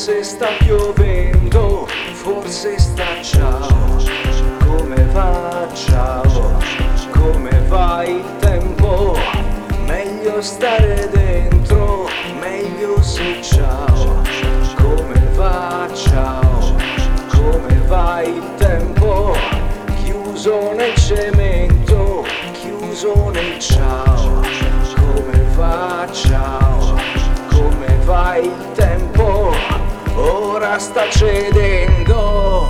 Forse sta piovendo, forse sta ciao. Come va ciao? Come va il tempo? Meglio stare dentro, meglio se ciao. Come va ciao? Come va il tempo? Chiuso nel cemento, chiuso nel ciao. Come va ciao? Come va il tempo? Ora sta cedendo.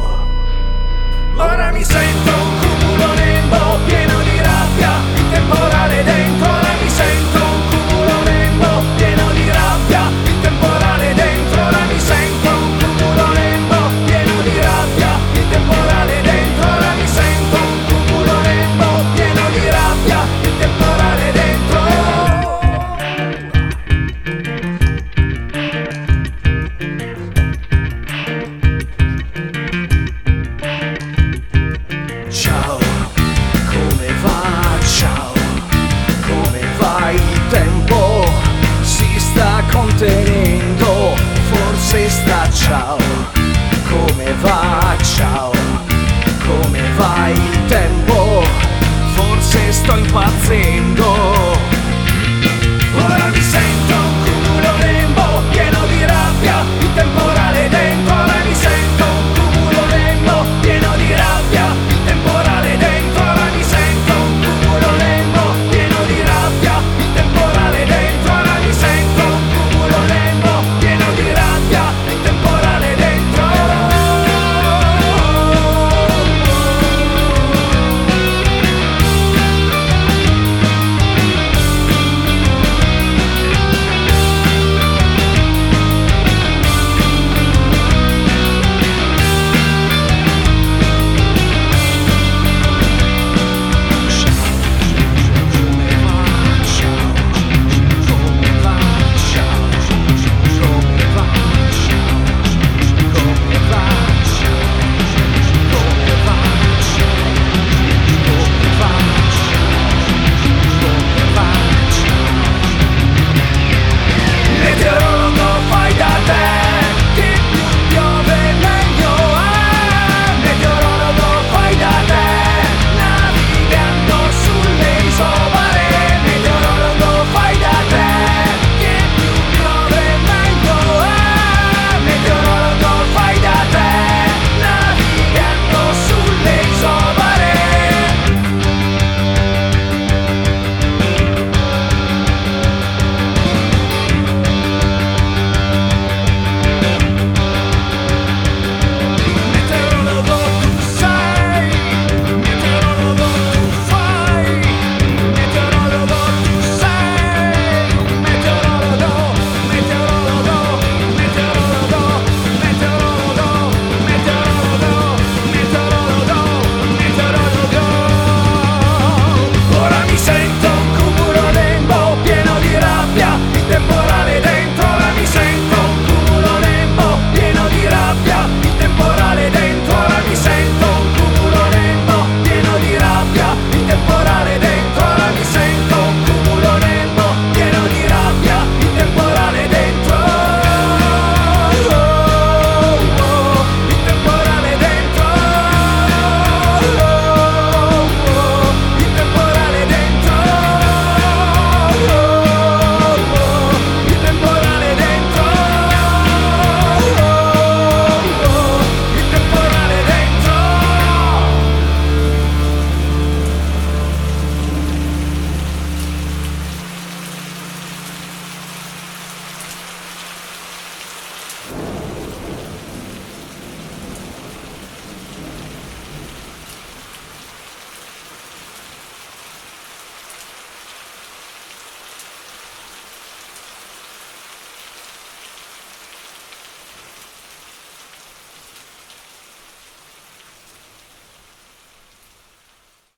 Ora mi sento un cumulo nembo pieno di rabbia, il temporale dentro la